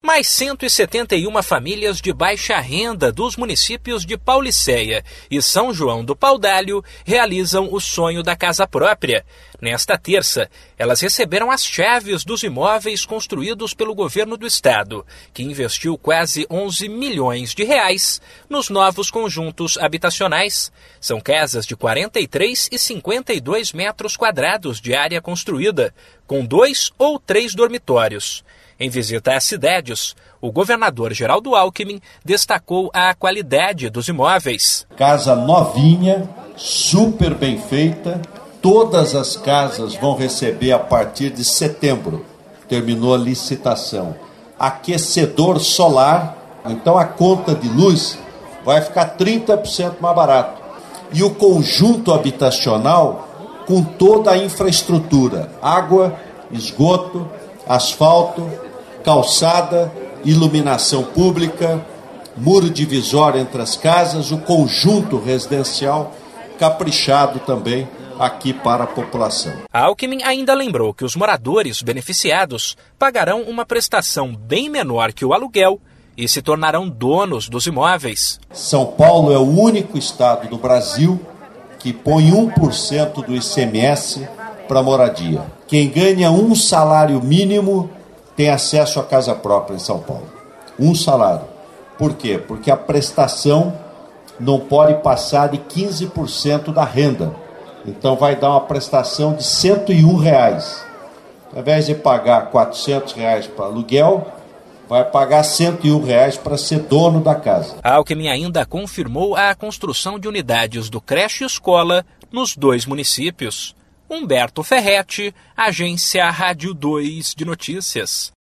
Mais 171 famílias de baixa renda dos municípios de Paulicéia e São João do Paudalho realizam o sonho da casa própria. Nesta terça, elas receberam as chaves dos imóveis construídos pelo governo do estado, que investiu quase 11 milhões de reais nos novos conjuntos habitacionais. São casas de 43 e 52 metros quadrados de área construída, com 2 ou 3 dormitórios. Em visita às cidades, o governador Geraldo Alckmin destacou a qualidade dos imóveis. Casa novinha, super bem feita. Todas as casas vão receber a partir de setembro. Terminou a licitação. Aquecedor solar, então a conta de luz vai ficar 30% mais barato. E o conjunto habitacional com toda a infraestrutura, água, esgoto, asfalto, calçada, iluminação pública, muro divisório entre as casas, o conjunto residencial caprichado também aqui para a população. Alckmin ainda lembrou que os moradores beneficiados pagarão uma prestação bem menor que o aluguel e se tornarão donos dos imóveis. São Paulo é o único estado do Brasil que põe 1% do ICMS para moradia. Quem ganha um salário mínimo tem acesso à casa própria em São Paulo. Um salário. Por quê? Porque a prestação não pode passar de 15% da renda. Então vai dar uma prestação de R$ 101. Ao invés de pagar R$ 400 para aluguel, vai pagar R$ 101 para ser dono da casa. Alckmin ainda confirmou a construção de unidades do creche escola nos 2 municípios. Humberto Ferretti, Agência Rádio 2 de Notícias.